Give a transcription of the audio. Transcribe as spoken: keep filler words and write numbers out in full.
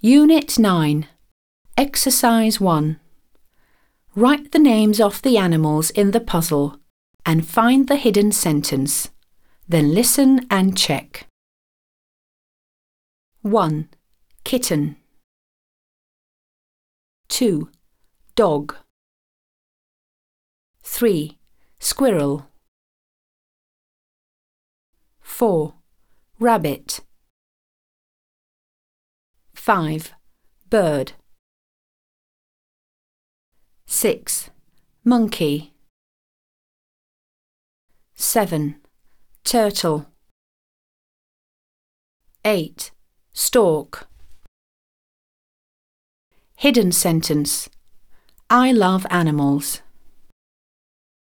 Unit nine. Exercise one. Write the names of the animals in the puzzle and find the hidden sentence. Then listen and check. one. Kitten. two. Dog. three. Squirrel. four. Rabbit. five. Bird. six. Monkey. seven. Turtle. eight. Stork. Hidden sentence. I love animals.